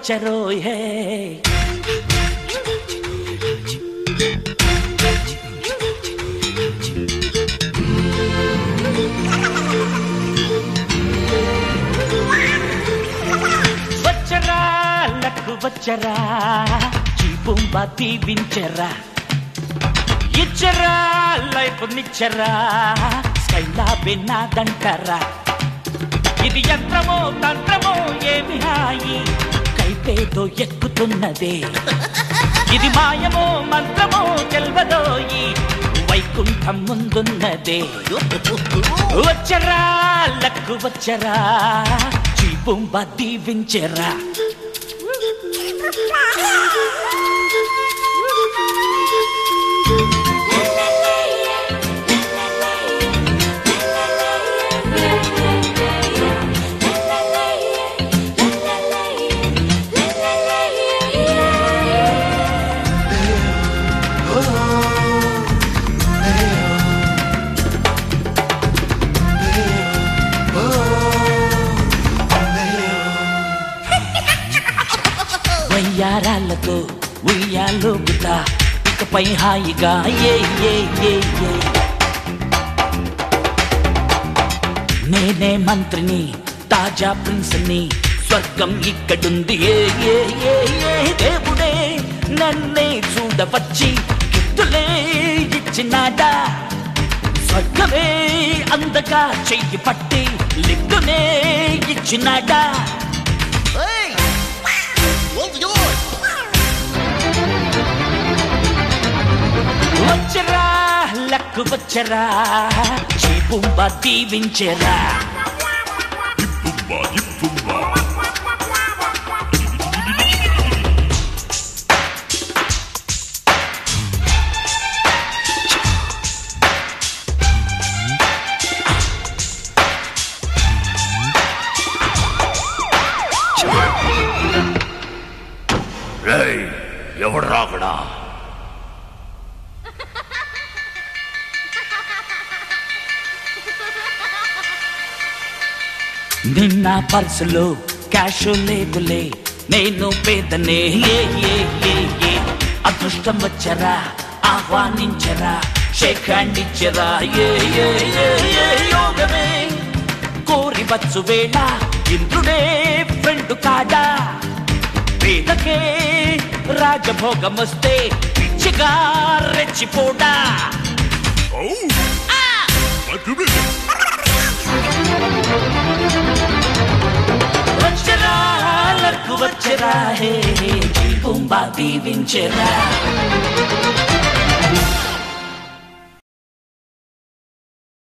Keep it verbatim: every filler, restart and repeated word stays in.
వచ్చరో హే వచ్చరా లక్కు వచ్చరా జీబుంబా దీవించరా ఇచ్చరా లైఫ్ నిచ్చరా స్కైలా బిన్నాదంటరా ఇది యంత్రమో తంత్రమో ఏమి హాయి కైపేదో ఎక్కుతున్నదే ఇది మాయమో మంత్రమో తెల్వదోయి వైకుంఠం ముందున్నదే వచ్చరా లక్కు వచ్చరా జీబుంబా దీవించరా వయ్యారాలతో ఉయ్యాలోగుతా ఇకపై హాయిగా ఏ ఏ ఏ ఏ నేనే మంత్రిని తాజా ప్రిన్స్ని స్వర్గం ఇక్కడుంది ఏ ఏ ఏ ఏ దేవుడే నన్నే చూడవచ్చి గిఫ్టులే ఇచ్చినాడా స్వర్గమే అందగా చెయ్యి పట్టి లిఫ్టునే ఇచ్చినాడా వచ్చరా లక్కు వచ్చరా జీబుంబా దీవించరా రేయ్ ఎవడు రాకడా నిన్న పర్సులో క్యాష్ లేదులే నేను పేదనే ఏ ఏ ఏ ఏ అదృష్టం వచ్చరా ఆహ్వానించరా షేక్ హ్యాండ్ ఇచ్చరా ఏ ఏ ఏ ఏ యోగమే కోరి వచ్చు వేళ ఇంద్రుడే ఫ్రెండ్ కాడా పేదకే రాజభోగం వస్తే పిచ్చిగా రెచ్చిపోడా వచ్చరా లక్కు వచ్చరా హే జీబుంబా దీవించరా